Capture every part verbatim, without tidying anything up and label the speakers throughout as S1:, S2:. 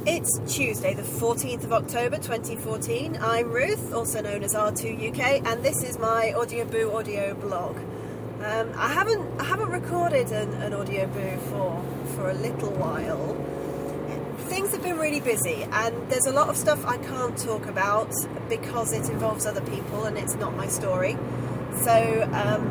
S1: It's Tuesday, the fourteenth of October twenty fourteen. I'm Ruth, also known as R two U K, and this is my Audioboo audio blog. Um, I haven't I haven't recorded an, an Audioboo for for a little while. Things have been really busy, and there's a lot of stuff I can't talk about because it involves other people and it's not my story. So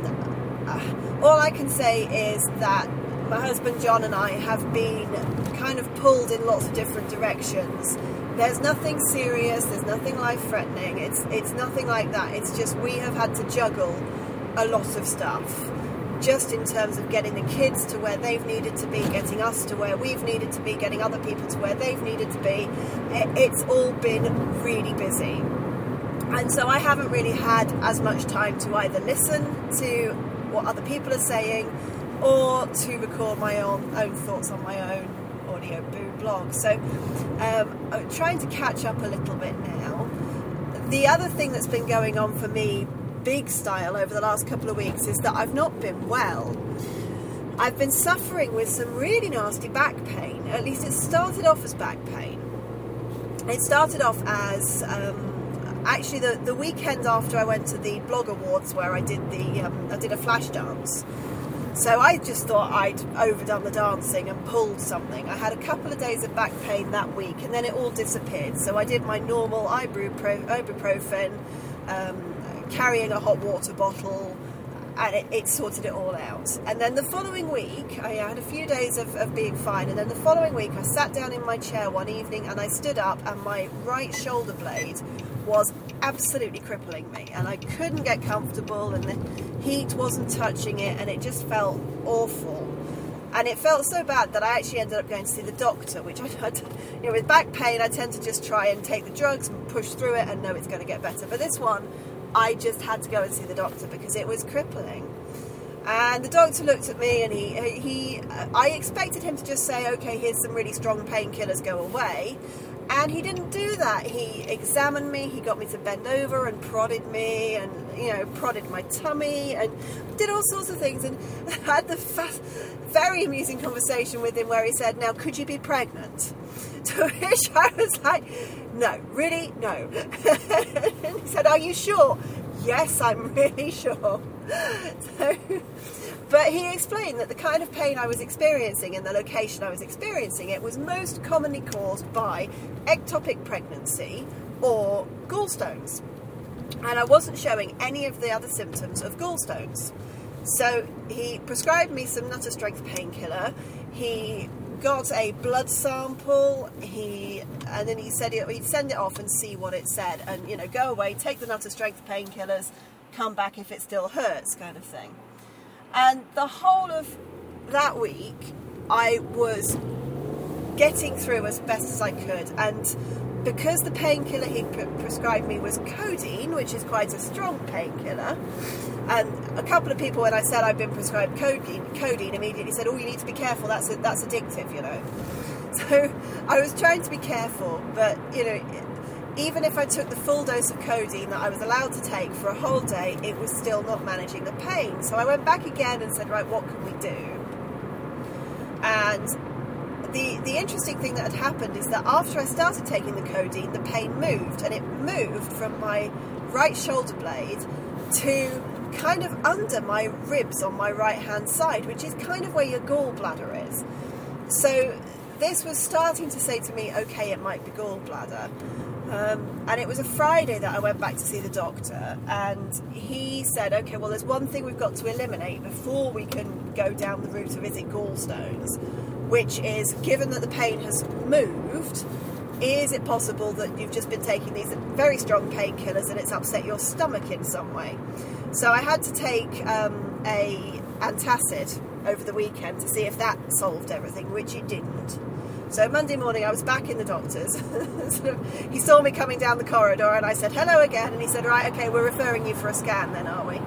S1: um, all I can say is that my husband John and I have been kind of pulled in lots of different directions. There's nothing serious, there's nothing life-threatening, it's it's nothing like that. It's just we have had to juggle a lot of stuff, just in terms of getting the kids to where they've needed to be, getting us to where we've needed to be, getting other people to where they've needed to be. It's all been really busy. And so I haven't really had as much time to either listen to what other people are saying or to record my own, own thoughts on my own Audioboo blog. So um, I'm trying to catch up a little bit now. The other thing that's been going on for me, big style, over the last couple of weeks is that I've not been well. I've been suffering with some really nasty back pain. At least it started off as back pain. It started off as um, actually the, the weekend after I went to the Blog Awards, where I did the um, I did a flash dance. So I just thought I'd overdone the dancing and pulled something. I had a couple of days of back pain that week, and then it all disappeared. So I did my normal ibuprofen, um, carrying a hot water bottle, and it, it sorted it all out. And then the following week, I had a few days of, of being fine, and then the following week I sat down in my chair one evening and I stood up, and my right shoulder blade was absolutely crippling me, and I couldn't get comfortable, and the heat wasn't touching it, and it just felt awful. And it felt so bad that I actually ended up going to see the doctor, which I, I you know, with back pain I tend to just try and take the drugs and push through it and know it's going to get better. But this one, I just had to go and see the doctor because it was crippling. And the doctor looked at me, and he, he I expected him to just say, okay, here's some really strong painkillers, go away. And he didn't do that. He examined me, he got me to bend over and prodded me, and, you know, prodded my tummy and did all sorts of things, and had the fast, very amusing conversation with him where he said, now, could you be pregnant? To which I was like, no, really? No. And he said, are you sure? Yes, I'm really sure. So, but he explained that the kind of pain I was experiencing in the location I was experiencing it was most commonly caused by ectopic pregnancy or gallstones. And I wasn't showing any of the other symptoms of gallstones. So he prescribed me some Nutter Strength painkiller. He got a blood sample, he and then he said he'd send it off and see what it said, and, you know, go away, take the Nutter Strength painkillers, come back if it still hurts, kind of thing. And the whole of that week I was getting through as best as I could, and because the painkiller he pre prescribed me was codeine, which is quite a strong painkiller, and a couple of people, when I said I'd been prescribed codeine, codeine immediately said, oh, you need to be careful, that's a, that's addictive, you know. So I was trying to be careful, but, you know, even if I took the full dose of codeine that I was allowed to take for a whole day, it was still not managing the pain. So I went back again and said, right, what can we do? And the, the interesting thing that had happened is that after I started taking the codeine, the pain moved, and it moved from my right shoulder blade to kind of under my ribs on my right hand side, which is kind of where your gallbladder is. So this was starting to say to me, okay, it might be gallbladder. Um, and it was a Friday that I went back to see the doctor, and he said, okay, well, there's one thing we've got to eliminate before we can go down the route of is it gallstones, which is, given that the pain has moved, is it possible that you've just been taking these very strong painkillers and it's upset your stomach in some way? So I had to take um, a antacid over the weekend to see if that solved everything, which it didn't. So Monday morning I was back in the doctor's. Sort of, he saw me coming down the corridor, and I said hello again, and he said, right, okay, we're referring you for a scan then, are we?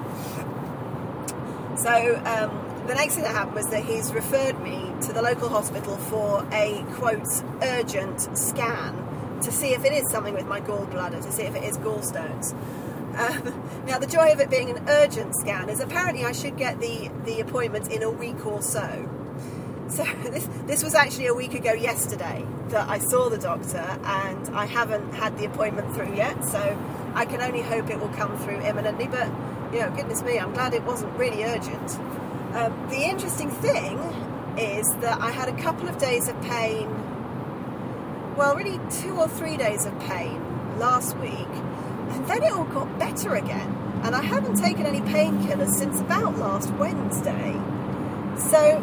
S1: So um, the next thing that happened was that he's referred me to the local hospital for a, quote, urgent scan to see if it is something with my gallbladder, to see if it is gallstones. Um, now, the joy of it being an urgent scan is apparently I should get the, the appointment in a week or so. So this this was actually a week ago yesterday that I saw the doctor, and I haven't had the appointment through yet, so I can only hope it will come through imminently. But, you know, goodness me, I'm glad it wasn't really urgent. Um, the interesting thing is that I had a couple of days of pain, well, really two or three days of pain last week, and then it all got better again. And I haven't taken any painkillers since about last Wednesday. So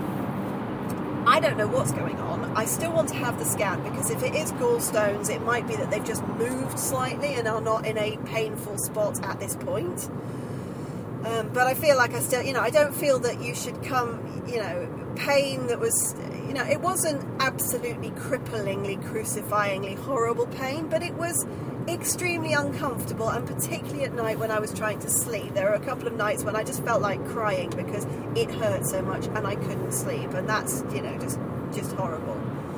S1: I don't know what's going on. I still want to have the scan, because if it is gallstones, it might be that they've just moved slightly and are not in a painful spot at this point. Um, but I feel like I still, you know, I don't feel that you should come, you know, pain that was, you know, it wasn't absolutely cripplingly, crucifyingly horrible pain, but it was extremely uncomfortable, and particularly at night when I was trying to sleep. There were a couple of nights when I just felt like crying because it hurt so much and I couldn't sleep, and that's, you know, just just horrible.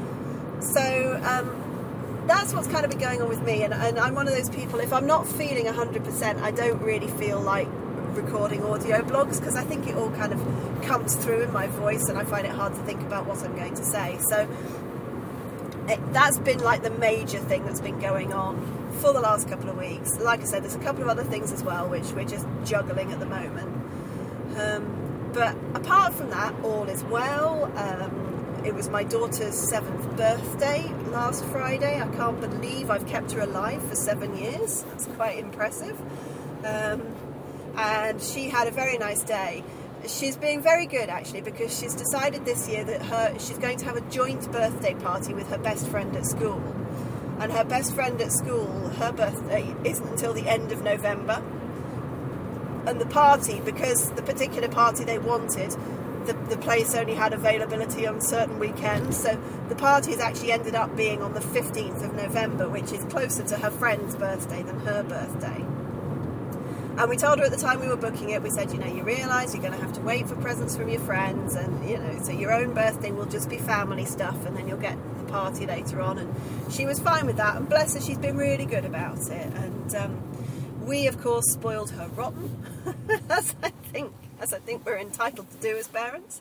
S1: So um, that's what's kind of been going on with me, and, and I'm one of those people, if I'm not feeling one hundred percent, I don't really feel like recording audio blogs, because I think it all kind of comes through in my voice and I find it hard to think about what I'm going to say. So it, that's been like the major thing that's been going on for the last couple of weeks. Like I said, there's a couple of other things as well which we're just juggling at the moment. Um, but apart from that, all is well. Um, it was my daughter's seventh birthday last Friday. I can't believe I've kept her alive for seven years. That's quite impressive. Um, and she had a very nice day. She's being very good, actually, because she's decided this year that her she's going to have a joint birthday party with her best friend at school. And her best friend at school, her birthday isn't until the end of November. And the party, because the particular party they wanted, the, the place only had availability on certain weekends, so the party has actually ended up being on the fifteenth of November, which is closer to her friend's birthday than her birthday. And we told her at the time we were booking it, we said, you know, you realise you're going to have to wait for presents from your friends, and, you know, so your own birthday will just be family stuff, and then you'll get the party later on. And she was fine with that, and bless her, she's been really good about it. And um, we, of course, spoiled her rotten, as I think, as I think we're entitled to do as parents.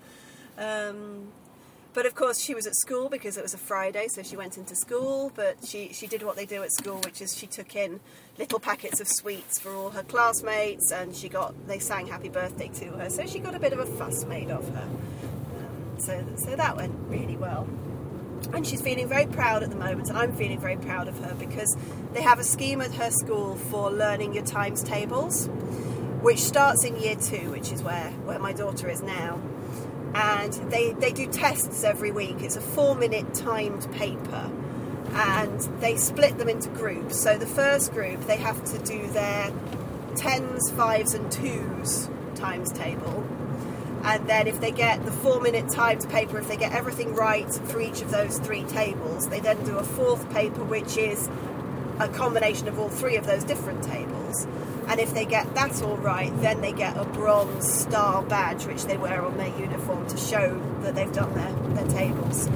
S1: Um, But of course she was at school because it was a Friday, so she went into school, but she, she did what they do at school, which is she took in little packets of sweets for all her classmates, and she got, they sang happy birthday to her, so she got a bit of a fuss made of her. Um, so, so that went really well. And she's feeling very proud at the moment, and I'm feeling very proud of her, because they have a scheme at her school for learning your times tables, which starts in year two, which is where, where my daughter is now. And they, they do tests every week. It's a four minute timed paper, and they split them into groups. So the first group, they have to do their tens, fives and twos times table. And then if they get the four minute timed paper, if they get everything right for each of those three tables, they then do a fourth paper, which is a combination of all three of those different tables. And if they get that all right, then they get a bronze star badge, which they wear on their uniform to show that they've done their, their tables.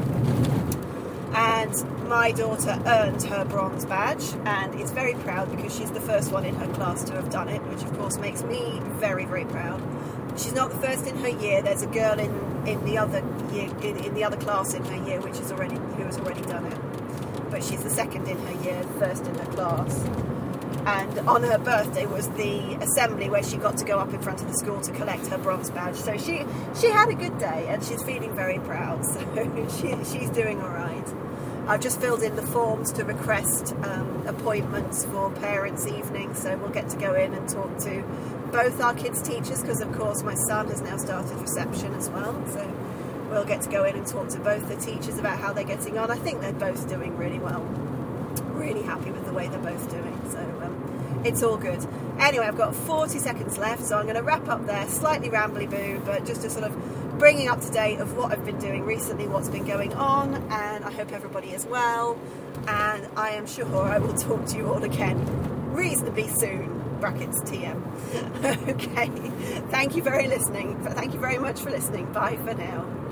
S1: And my daughter earned her bronze badge, and is very proud because she's the first one in her class to have done it, which of course makes me very, very proud. She's not the first in her year. There's a girl in, in the other year, in, in the other class in her year, which is already who has already done it. But she's the second in her year, first in her class. And on her birthday was the assembly where she got to go up in front of the school to collect her bronze badge. So she she had a good day, and she's feeling very proud. So she, she's doing all right. I've just filled in the forms to request um, appointments for parents' evening, so we'll get to go in and talk to both our kids' teachers, because of course my son has now started reception as well. So we'll get to go in and talk to both the teachers about how they're getting on. I think they're both doing really well. Really happy with the way they're both doing, so um, it's all good. Anyway, I've got forty seconds left, so I'm going to wrap up there. Slightly rambly-boo, but just a sort of bringing up to date of what I've been doing recently, what's been going on, and I hope everybody is well, and I am sure I will talk to you all again reasonably soon, brackets T M. Okay, thank you very listening. Thank you very much for listening. Bye for now.